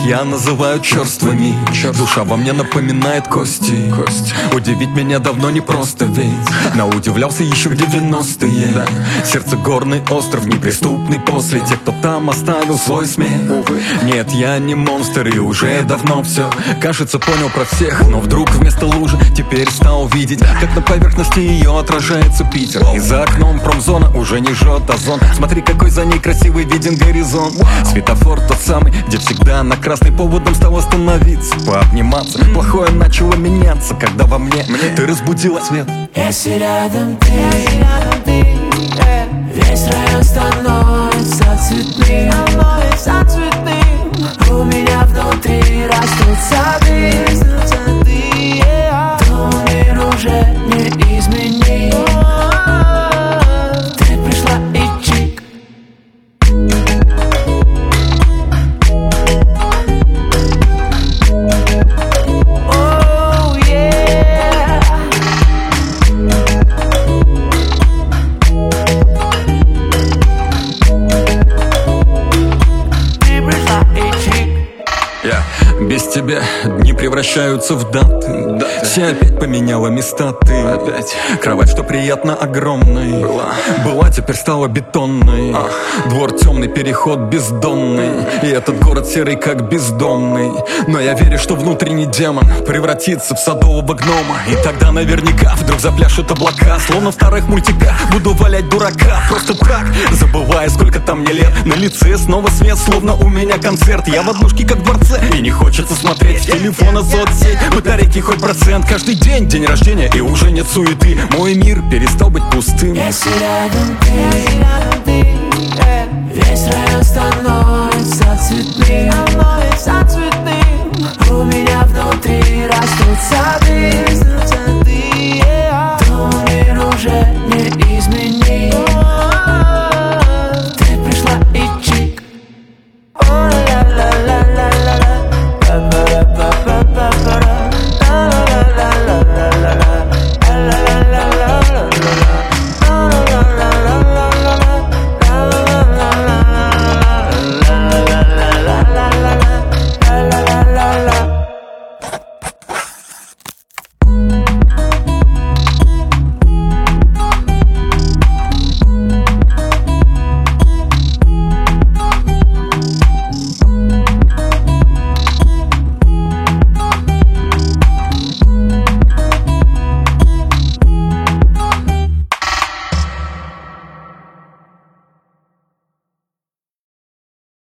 я называю черствыми. Душа во мне напоминает кости. Удивить меня давно не просто, ведь наудивлялся еще в 90-е. Сердце горный остров, неприступный после тех, кто там оставил свой смех. Нет, я не монстр и уже давно все, кажется, понял про всех. Но вдруг вместо лужи теперь стал видеть, как на поверхности ее отражается Питер. И за окном промзона уже не жжет озон. Смотри, какой за ней красивый виден горизонт. Светофор тот самый, где всегда на красный поводом стал остановиться, пообниматься. Плохое начало меняться, когда во мне ты разбудила свет. Если рядом ты, весь район становится цветным. У меня внутри растут сады. Но мир уже не изменить. Ты пришла и чик. Oh, yeah. Ты пришла и чик. Без тебя дни превращаются в даты. Все опять поменяла места ты. Кровать, что приятно, огромной была, теперь стала бетонной. Двор темный, переход бездонный. И этот город серый, как бездомный. Но я верю, что внутренний демон превратится в садового гнома. И тогда наверняка вдруг запляшут облака. Словно в старых мультиках буду валять дурака. Просто так, забывая, сколько там мне лет. На лице снова свет, словно у меня концерт. Я в однушке, как в дворце, и не хочется смотреть в телефона соцсеть. Батарейки хоть процент, каждый день день рождения, и уже нет суеты. Мой мир перестал быть пустым. Если рядом ты, весь район становится цветным. У меня внутри растут сады.